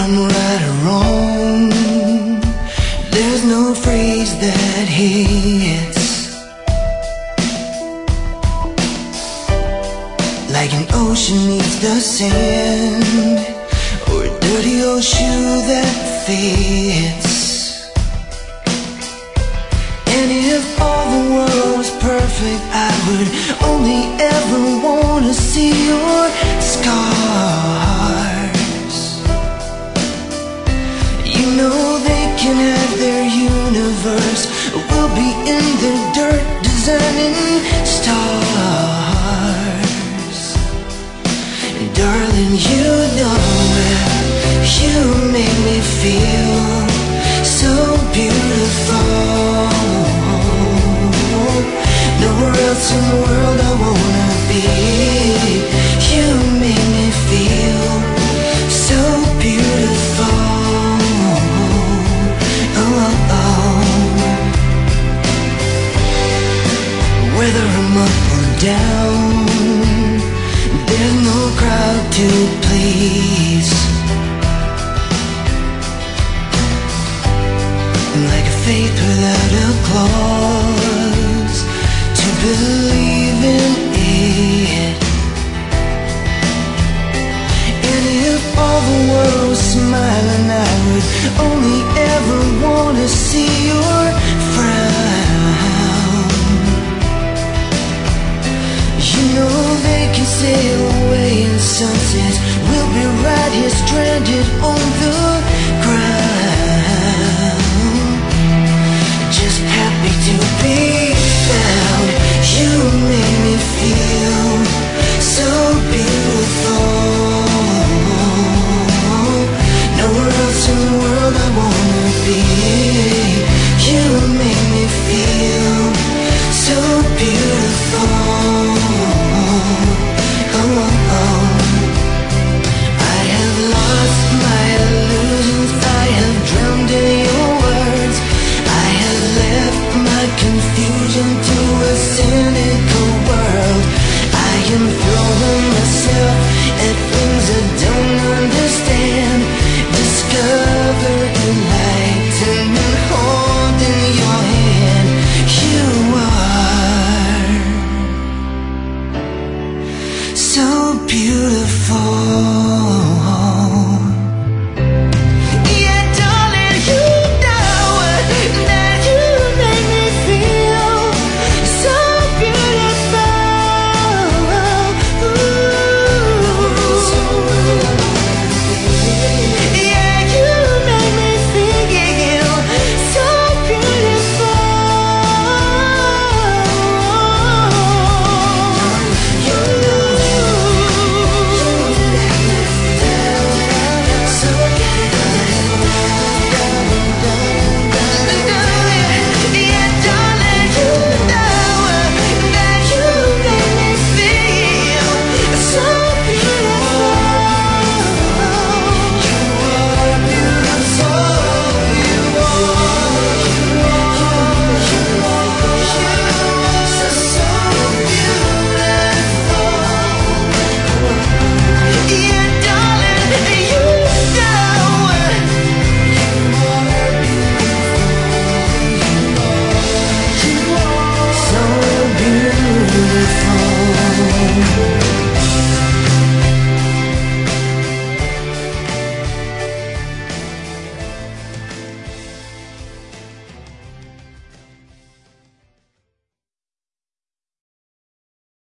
I'm right or wrong, there's no phrase that hits like an ocean meets the sand, or a dirty old shoe that fits. And if all the world was perfect, I would only ever wanna see your scars. You know they can have their universe, we'll be in the dirt designing stars. And darling, you know you make me feel so beautiful. Nowhere else in the world I wanna be. You make me feel so beautiful. Oh, oh, oh. Whether I'm up or down, there's no crowd to please. Like a faith without a clause to believe in it. And if all the world was smiling, I would only ever wanna see your frown. You know they can sail away in sunsets, we'll be right here stranded on the ground. Just happy to be found. You make me feel so beautiful. Nowhere else in the world I wanna be. You make me feel so beautiful. Oh, oh, oh. I have lost my illusions, I have drowned in your words, I have left my confusion to a cynical world. I am throwing myself at things I don't understand. Discover enlightenment, holding your hand. You are so beautiful.